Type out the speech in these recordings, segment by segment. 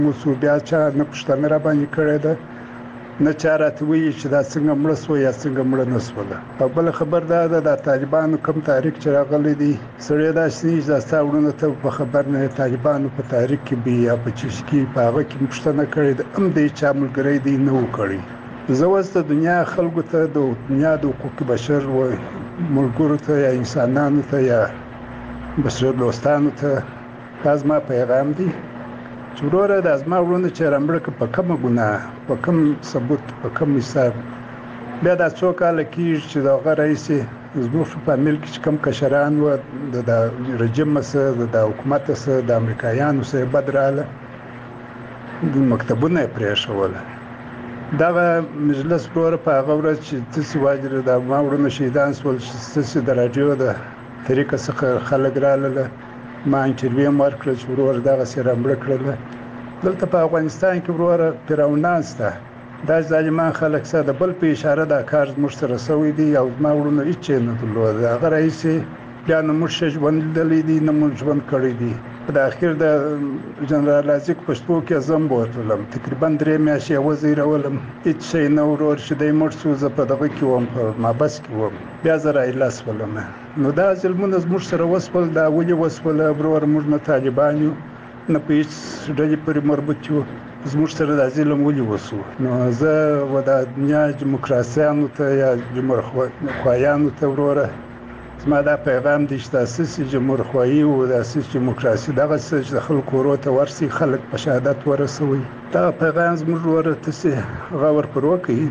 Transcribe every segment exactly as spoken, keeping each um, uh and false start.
موسو بیا چا نه پوښتنه را باندې کړې ده نه چا راته وایي چې دا څنګه مړه سوه یا څنګه مړه نه سوله. او بله خبر دا ده د طالبانو کوم تحریک چې راغلی دی سړی داسې نه چې دا ستا وروڼه ته په خبر نه طالبانو په تحریک کې بي یا په چیش کې په هغه کې پوښتنه کړې ده هم دی چا ملګری دی نه و کړی. زه اوس د دنیا خلکو ته د دنیا د حقوق بشر و ملګرو ته یا انسانانو ته یا بشر دوستانو ته دا زما پیغام دی چې وروره دا زما وروڼه چې رامړه که په کومه ګناه په کوم ثبوت په کوم حساب بیا دا څو کاله کېږي چې د هغه رئیسې زموږ په فامیل کې چې کوم کشران وه د رژیم څه د حکومت څه د امریکایانو څه بد راغله مکتبونه یې پرېښوله. دغه مجلس وروره په هغه ورځ چې تاسې واجره د ما وروڼه شهیدان شول چې تاسې د راډیو د طریقه څخه خلک راغله ما انټرویو هم ورکړه چې وروره دغسې رامړه کړله. دلته په افغانستان کې وروره فرعونان شته دا ظالمان خلک سه د بل په اشاره دا کار زموږ سره سوی دی او زما وروڼه هېڅ یې نه درلود. هغه رئیسې بیا نه موږ ښه ژوند لیدلی دی نه موږ ژوند کړی دی. په اخر د جنرال رازق پښتو کې زه هم بوتلم تقریبا درې میاشتې یې وزیرولم هېڅ شی نه ورور چې دی مړ شو زه په دغه کې وم په محبس کې وم بیا زه راایله شولم. نو دا ظلمونه زموږ سره وشول دا ولې وشوله وروره موږ نه طالبان یو نه په هېڅ ډلې پورې مربوط یو زموږ سره دا ظلم ولې وشو. نو زه و د دنیا دیموکراسیانو ته یا جمهورخوایانو ته وروره زما دا پیغام دی چې داسې جمهورخواهي او داسې دیموکراسي دغه څه چې د خلکو ورو ته ورسي خلک په شهادت ورسوي دغه پیغام زموږ وروره تاسې غور پر وکړي.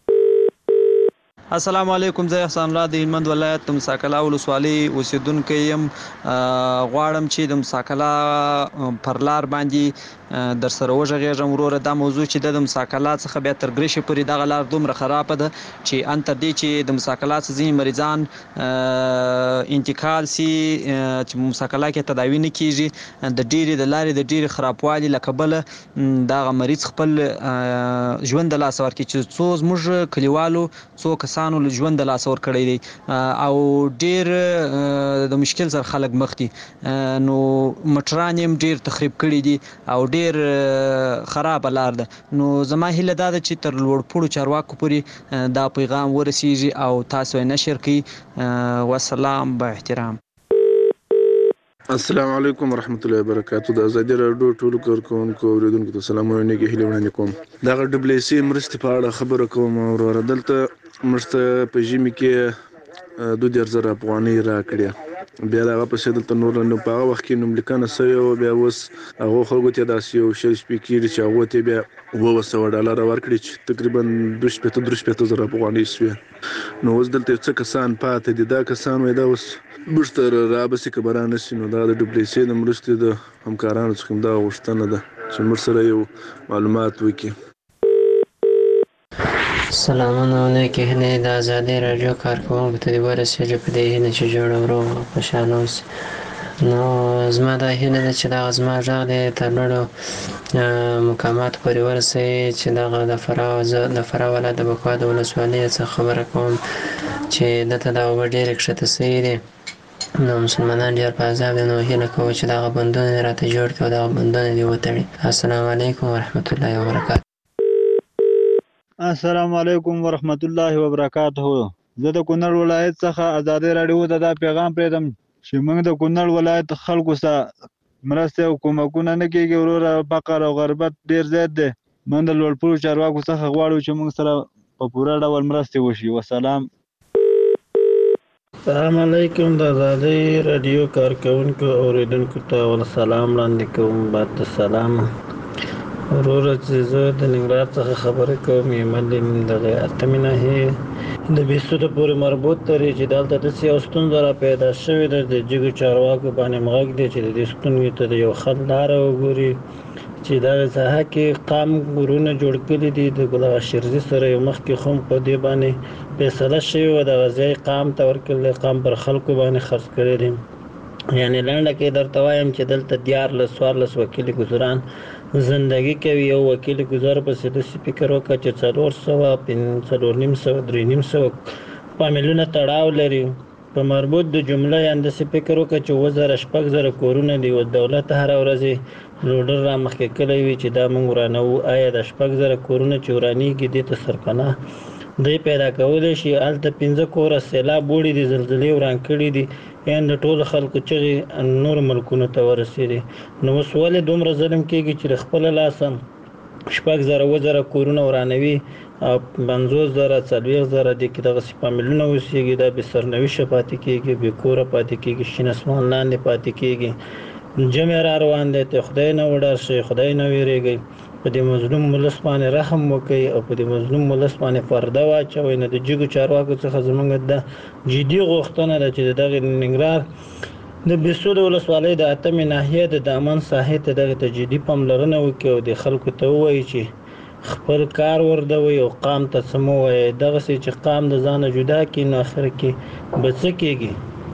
السلام علیکم، زه احسان الله د هلمند ولایت د مساکلا ولسوالۍ اوسیدونکی یم. غواړم چې د مساکلا پر لار باندې در سره وغږېږم وروره. دا موضوع چې د مساکلا څخه بیا تر ګرشې پورې دغه لار دومره خرابه ده چې ان تر دې چې د مساکلا څخه ځینې مریضان انتقال سي چې مساکلا کې تداوي نه کېږي د ډېرې د لارې د ډېرې خرابوالي له کبله دغه مریض خپل ژوند د لاسه ورکړي چې څو زموږ کلیوالو څو کسانو ژوند د لاسه ورکړی دی او ډېر د مشکل سره خلک مخ دي. نو موټران یې هم ډېر تخریب کړي دي او ډېر خرابه لار ده. نو زما هیله دا ده چې تر لوړپوړو چارواکو پورې دا پیغام ورسیږي او تاسو یې نشر کړئ. والسلام با احترام. السلام علیکم ورحمت الله وبرکاتو. د ازادي راډیو ټولو کارکوونکو اوریدونکو ته سلامونه نیکې هیلې وړاندې کوم. دغه ډبلیسي مرستې په اړه خبره کوم وروره. دلته موږ ته په ژمي کې دوه دېرش زره افغانۍ راکړې بیا د هغه پسې دلته نور نو په هغه وخت کې نوملیکنه سوې وه بیا اوس هغو خلکو ته داسې یو شل شپې کېږي چې هغو ته بیا اووه سوه ډالره ورکړي چې تقریبا دوه شپېته درې شپېته زره افغانۍ سوې. نو اوس دلته یو څه کسان پاتې دي دا کسان وایي دا اوس موږ ته رابسې که به رانشي نو دا د ډبلیسي د مرستې د همکارانو څخه همدغه غوښتنه ده چې موږ سره یو معلومات وکړي. سلامونه او نیکې هیلې د ازادي راډیو کارکوونکو ته دې ورسېږي په دې هیله چې جوړ او روغ او خوشحاله اوسي. نو زما دا هیله ده چې دغه زما غږ دې تر لوړو مقاماتو پورې ورسوي چې دغه د فراه زه د فراه ولایت د بکوا د ولسوالۍ څخه خبره کوم چې دلته دا اوبه ډېرې کښته سوي دي نو مسلمانان ډېر په عذاب دي. نو هیله کوو چې دغه بندونه دې راته جوړ کړي او دغه بندونه دې وتړي. السلام علیکم ورحمت الله وبرکاتو. السلام علیکم ورحمت الله وبرکاتہ. زه د کونړ ولایت څخه ازادي راډیو ته دا پیغام پرېږدم چې موږ د کونړ ولایت خلکو سره مرستې او کومکونه نه کېږي وروره. فقر او غربت ډېر زیات دی. موږ د لوړپوړو چارواکو څخه غواړو چې موږ سره په پوره ډول مرستې وشي. وسلام. السلام علیکم. د ازادي راډیو کارکوونکو اوریدونکو ته سلام وړاندې کوم. بعد السلام وروره چې زه د ننګرهار څخه خبرې کوم. یمن دغه اتمې ناحیې د بیسوده پورې مربوط لري چې دلته داسې یو ستونزه را پیدا شوې ده د جګو چارواکو باندې مغږ دی چې د دې ستونزې ته د یو خل لاره وګوري چې دغه ساحه کې قام ګورونه جوړ کړي دي. د ګل شیرزي سره یو مخکې خو په دې باندې فیصله شوې وه دغه ځای قام ته ورکړل قام پر خلکو باندې خرڅ کړی دی. یعنې لنډه کې درته وایم چې دلته دیارلس څوارلس وکیل ګزاران زندگی کوي. یو وکیل ګزار پسې داسې فکر وکړه چې څلور سوه څلور نیم سوه درې نیم سوه فامیلونه تړاو لري په مربوط د جمله یا انداسې فکر وکړه چې اووه زره شپږ زره کورونه دی او دولت هره ورځ لوډر را مخکې کړی وي چې دا موږ ورانوو. آیا د شپږ زره کورونه چې ورانېږي دې ته سرپناه دی پیدا کولی شي؟ هلته پنځه کوره سیلاب وړي دي، زلزلې وران کړي دي، یعنې د ټولو خلکو چغې نورو ملکونو ته ورسېدې. نو اوس ولې دومره ظلم کېږي چې د خپله لاسه شپږ زره اووه زره کورونه ورانوي او پنځوس زره څلوېښت زره دې کې دغسې فامیلونه اوسېږي، دا بې سرنوشه پاتې کېږي، بې کوره پاتې کېږي، شین اسمان لاندې پاتې کېږي. جمع را روان دی، ته خدای نه وډار شئ، خدای نه ویرېږئ، په دې مظلوم ولس باندې رحم وکړئ او په دې مظلوم ولس باندې پرده واچوئ. نه د جګو چارواکو څخه زموږ د جدي غوښتنه ده چې د دغې ننګرهار د بېسود ولسوالۍ د اتمې ناحیې د دامن ساحې ته دغې ته جدي پاملرنه وکړي او د خلکو ته ووایي چې خپل کار وردوئ او قام ته څه مه وایئ. دغسې چې قام د ځانه جدا کړي نو آخر کې به څه کېږي؟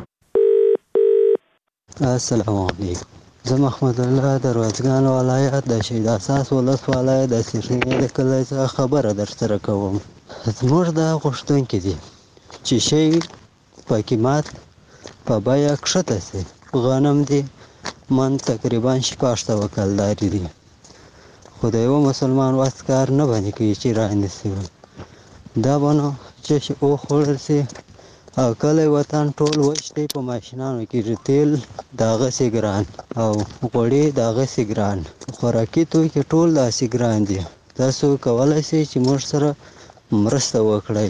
السلام علیکم. زه محمد الله د روزګان ولایت د شهید اساس ولسوالۍ د سرنګې د کلي څخه خبره درسره کوم. زموږ دا غوښتونکي دي چې شی په قیمت په بیه کښته سي. غنم دي من تقریبا شپږ سوه کلدارې دي، خو د یوه مسلمان وس کار نه باندې کوي چې رانیسي. دا به نو چې وخوړل سي او کلی وطن ټول وچ دی، په ماشینانو کې تیل د هغسې ګران او غوړي د هغسې ګران، خوراکي توکي ټول داسې ګران دي. تاسو کولی شئ چې موږ سره مرسته وکړئ.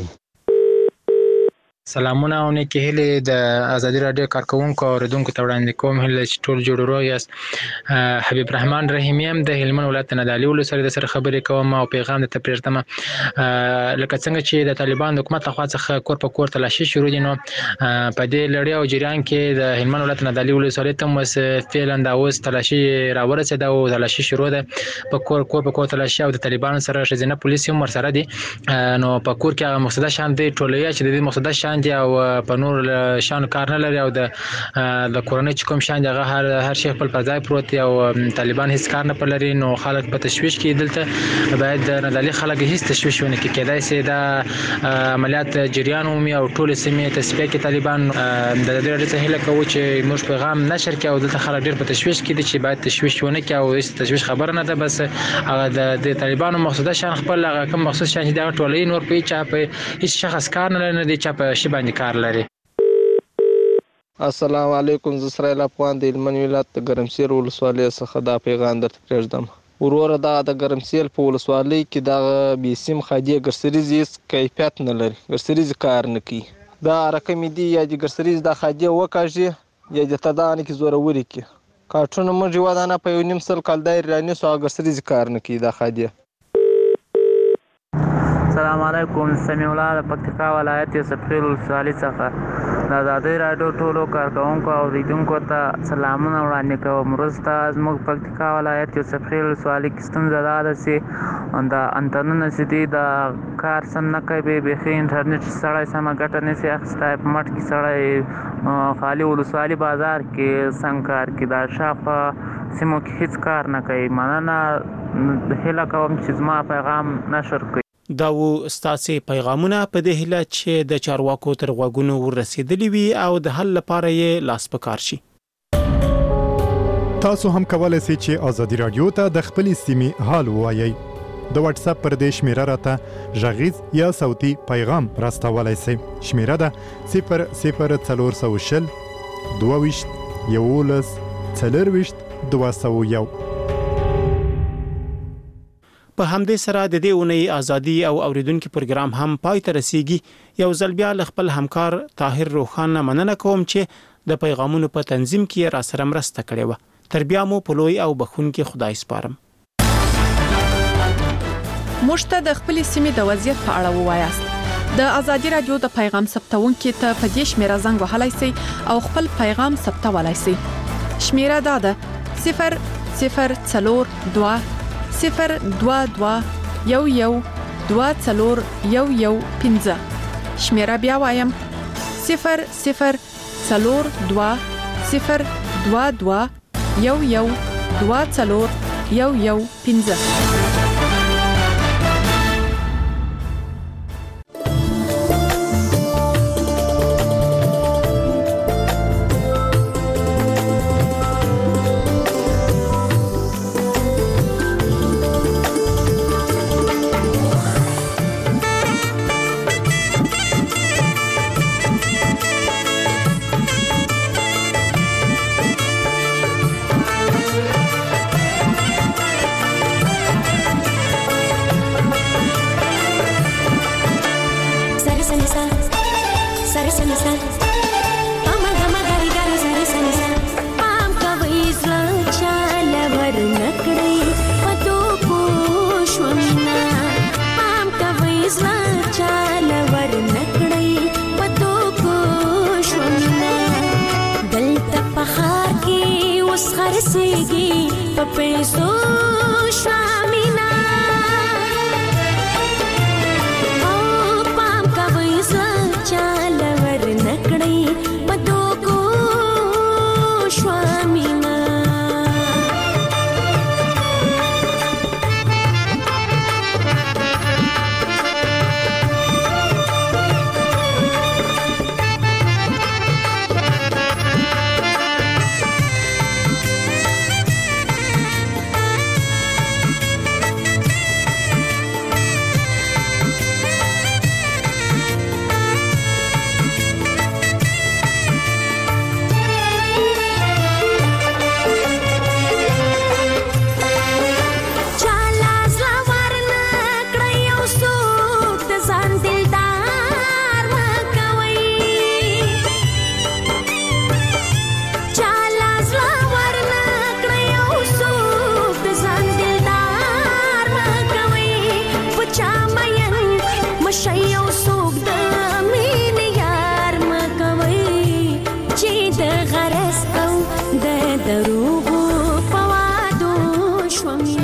سلامونه او نیکې هیلې د ازادي راډیو کارکوونکو او اورېدونکو ته وړاندې کوم، هیله چې ټول جوړ روغ یاست. حبیب رحمان رحیمي هم د هلمند ولایت د نادعلي ولسوالۍ د سره خبرې کوم او پیغام درته پرېږدم. لکه څنګه چې د طالبان د حکومت لخوا څخه کور په کور تلاشي شروع دي، نو په دې لړۍ او جریان کې د هلمند ولایت د نادعلي ولسوالۍ ته هم اوس فعلا دا اوس تلاشي راورسېده او تلاشي شروع ده، په کور کور په کور تلاشي او د طالبانو سره ښځینه پولیس هم ورسره دي. نو په کور کې هغه مقصده شیان دی ټولوي چې د دې مقصده شیان دي او په نور شیانو کار نه لري او د د کورنۍ چې کوم شیان دي هغه هر هر شی خپل پر ځای پروت دی او طالبان هیڅ کار نه پر لري. نو خلک په تشویش کې دلته باید د نادعلي خلک هیڅ تشویش ونه کړي. کېدای شي دا عملیات جریان ومومي او ټولې سیمې تصفیه کړي طالبان. د ازادي راډیو څخه هیله کوو چې موږ پیغام نشر کړي او دلته خلک ډېر په تشویش کې دي چې باید تشویش ونه کړي او هیڅ تشویش خبره نه ده، بس هغه د طالبانو مقصده شیان خپل هغه کوم مخصوص شیان چې دا ټولوي، نور په هیچ چا په هیڅ شخص کار نه لري، نه دی چا په شي باندې کار لري. السلام علیکم. زه اسرائیل افغان د هلمند ولایت د ګرمسیر ولسوالۍ څخه دا پیغام درته پرېږدم. وروره دغه د ګرمسیر په ولسوالۍ کې دغه بې سیم خادي ګرسریز هېڅ کیفیت نه لري، ګرسریز کار نه کوي. دا رقمې دي یا د ګرسریز دا خادي وکاږي یا د تدانه کې زوروري کړي. کارټونه موږ یوه دانه په یو نیم سل کلدارې رانیسو، هغه ګرسریز کار نه کوي دا خادي. السلام علیکم. سمیع الله د پکتیکا ولایت یوسف خیل ولسوالۍ څخه د ازادي راډیو ټولو کارکوونکو او اورېدونکو ته سلامونه وړاندې کوم. وروسته زموږ پکتیکا ولایت یوسف خیل ولسوالۍ کې ستونزه دا ده چې د انتنونه چې دي د کار سم نه کوي، بیخي انټرنیټ سړی سمه ګټه نشي اخیستی. په مټ کې سړی خالي ولسوالي بازار کې څنګه کار کوي، دا شاوخوا سیمو کې هېڅ کار نه کوي. مننه، هیله کوم چې زما پیغام نشر کړئ. دا و ستاسې پیغامونه په دې هیله چې د چارواکو تر غوږونو ورسېدلي وي او د حل لپاره یې لاس په کار شي. تاسو هم کولای شئ چې ازادي راډیو ته د خپلې سیمې حال ووایئ. د واتس اپ پر دې شمیره راته غږیز یا صوتي پیغام راستولای شئ. شمیره ده صفر صفر څلور سوه شل دوه ویشت یولس څلرویشت دوه سوه یو. په همدې سره د دې اونۍ ازادي او اوریدونکو پروګرام هم پای ته رسیږي. یو ځل بیا له خپل همکار طاهر روخان مننه کوم چې د پیغامونو په تنظیم کې را سره مرسته کړې و. تر بیا مو په لوی او بخښونکي خدای سپارم. موږ ته د خپل سیمې د وضعیت په اړه ووایاست. د ازادي راډیو د پیغام ثبتونکو ته په دې شمیره زنګ وهلای شئ او خپل پیغام ثبتولای شئ. شمیره دا ده صفر صفر څلور دوه صفر دوه دوه یو یو دوه څلور یو یو پنځه. شمیره بیا وایم صفر صفر څلور دوه صفر دوه دوه یو یو دوه څلور یو یو پنځه.